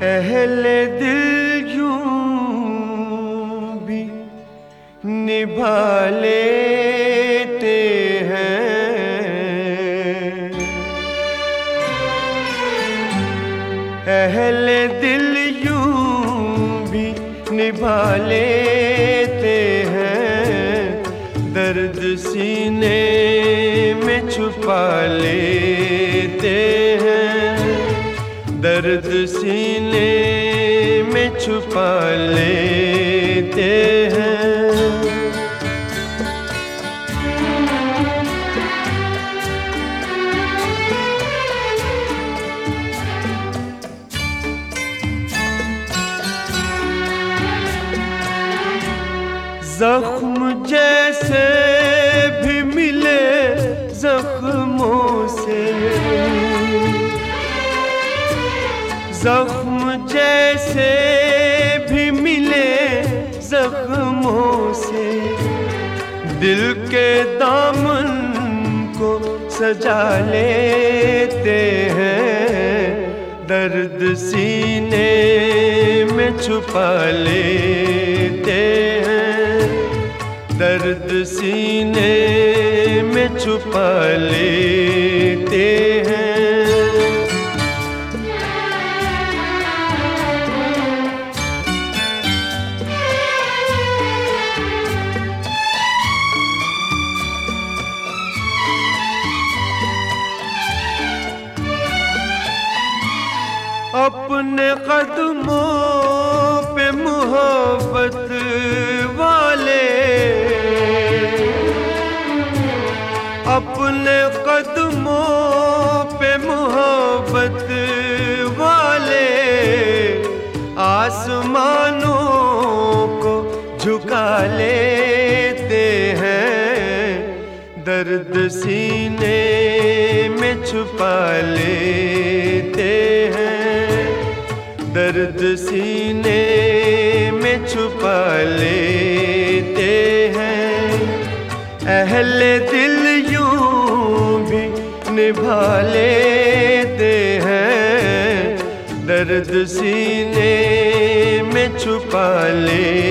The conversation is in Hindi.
अहले दिल यूं भी निभा लेते हैं। अहले दिल यूं भी निभा लेते हैं, दर्द सीने में छुपा लेते हैं, दर्द सीने में छुपा लेते हैं। जख्म जैसे भी मिले जख्मों से, जख्म जैसे भी मिले जख्मों से, दिल के दामन को सजा लेते हैं, दर्द सीने में छुपा लेते हैं, दर्द सीने में छुपा लेते हैं। अपने कदमों पे मोहब्बत वाले, अपने कदमों पे मोहब्बत वाले, आसमानों को झुका लेते हैं, दर्द सीने में छुपा लेते हैं, दर्द सीने में छुपा लेते हैं। अहले दिल यूं भी निभा लेते हैं, दर्द सीने में छुपा लेते हैं।